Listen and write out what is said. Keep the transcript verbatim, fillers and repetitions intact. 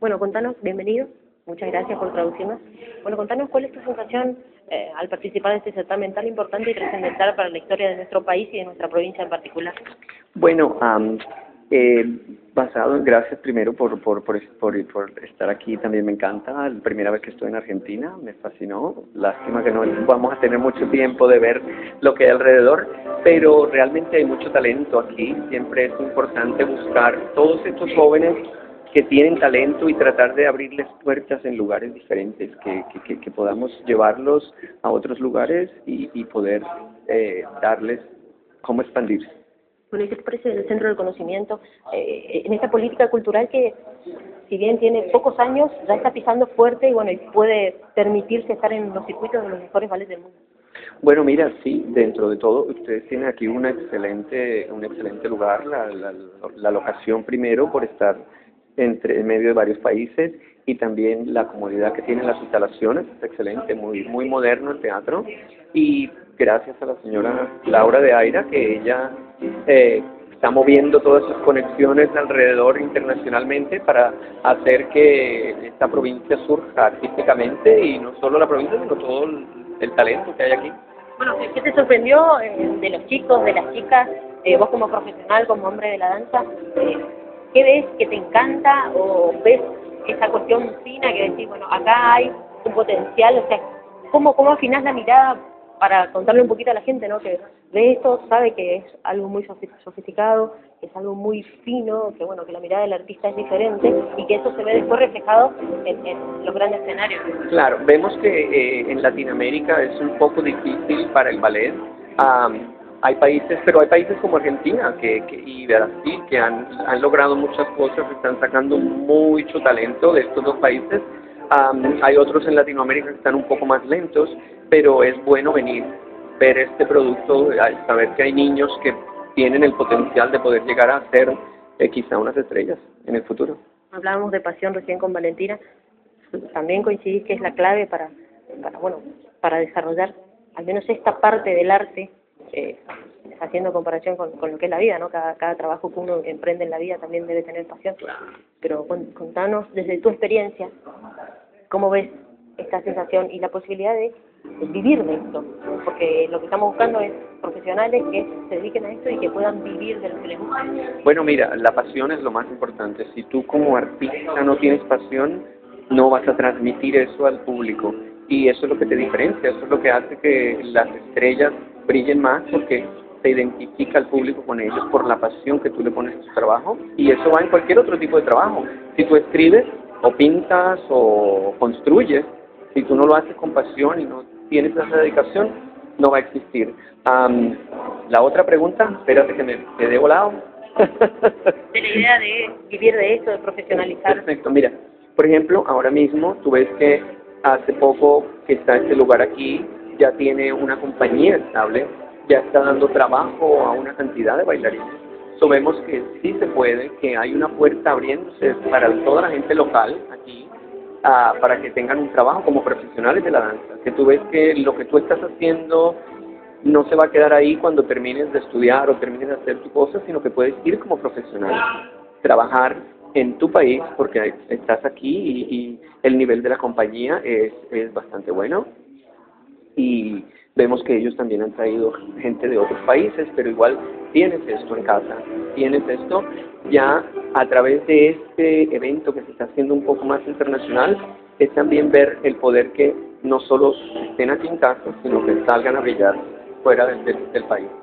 Bueno, contanos, bienvenido, muchas gracias por traducirnos. Bueno, contanos cuál es tu sensación eh, al participar de este certamen tan importante y trascendental para la historia de nuestro país y de nuestra provincia en particular. Bueno, um, eh, basado en gracias primero por, por, por, por, por estar aquí, también me encanta, la primera vez que estoy en Argentina, me fascinó, lástima que no vamos a tener mucho tiempo de ver lo que hay alrededor, pero realmente hay mucho talento aquí, siempre es importante buscar todos estos jóvenes que tienen talento y tratar de abrirles puertas en lugares diferentes, que, que, que, que podamos llevarlos a otros lugares y, y poder eh, darles cómo expandirse. Bueno, ¿y qué te parece el Centro del Conocimiento eh, en esta política cultural que, si bien tiene pocos años, ya está pisando fuerte y bueno y puede permitirse estar en los circuitos de los mejores ballets del mundo? Bueno, mira, sí, dentro de todo, ustedes tienen aquí una excelente, un excelente lugar, la, la, la locación primero por estar entre en medio de varios países y también la comodidad que tienen las instalaciones, es excelente, muy muy moderno el teatro y gracias a la señora Laura de Aira que ella eh, está moviendo todas sus conexiones alrededor internacionalmente para hacer que esta provincia surja artísticamente y no solo la provincia sino todo el, el talento que hay aquí. Bueno, ¿qué te sorprendió eh, de los chicos, de las chicas, eh, vos como profesional, como hombre de la danza? Eh, ¿Qué ves que te encanta o ves esa cuestión fina que decís, bueno, acá hay un potencial? O sea, ¿cómo, cómo afinás la mirada para contarle un poquito a la gente, ¿no? Que ve esto, sabe que es algo muy sofisticado, que es algo muy fino, que bueno, que la mirada del artista es diferente y que eso se ve después reflejado en, en los grandes escenarios. Claro, vemos que eh, en Latinoamérica es un poco difícil para el ballet. Um, Hay países, pero hay países como Argentina que, que, y Brasil que han, han logrado muchas cosas, están sacando mucho talento de estos dos países. Um, hay otros en Latinoamérica que están un poco más lentos, pero es bueno venir, ver este producto, saber que hay niños que tienen el potencial de poder llegar a ser eh, quizá unas estrellas en el futuro. Hablábamos de pasión recién con Valentina, también coincidís que es la clave para, para, bueno, para desarrollar al menos esta parte del arte. Eh, haciendo comparación con, con lo que es la vida, ¿no? Cada, cada trabajo que uno emprende en la vida también debe tener pasión. Pero contanos desde tu experiencia, ¿cómo ves esta sensación y la posibilidad de, de vivir de esto? Porque lo que estamos buscando es profesionales que se dediquen a esto y que puedan vivir de lo que les gusta. Bueno, mira, la pasión es lo más importante. Si tú como artista no tienes pasión, no vas a transmitir eso al público. Y eso es lo que te diferencia, eso es lo que hace que las estrellas brillen más porque se identifica al público con ellos por la pasión que tú le pones a tu trabajo y eso va en cualquier otro tipo de trabajo. Si tú escribes o pintas o construyes, si tú no lo haces con pasión y no tienes esa dedicación, no va a existir. Um, la otra pregunta, espérate que me quedé volado. De la idea de vivir de esto, de profesionalizar. Perfecto, mira, por ejemplo, ahora mismo tú ves que hace poco que está este lugar aquí, ya tiene una compañía estable, ya está dando trabajo a una cantidad de bailarines. So, vemos que sí se puede, que hay una puerta abriéndose para toda la gente local aquí, uh, para que tengan un trabajo como profesionales de la danza. Que tú ves que lo que tú estás haciendo no se va a quedar ahí cuando termines de estudiar o termines de hacer tu cosa, sino que puedes ir como profesional, trabajar en tu país porque estás aquí y, y el nivel de la compañía es, es bastante bueno. Y vemos que ellos también han traído gente de otros países, pero igual tienes esto en casa, tienes esto ya a través de este evento que se está haciendo un poco más internacional, es también ver el poder que no solo estén aquí en casa, sino que salgan a brillar fuera del, del, del país.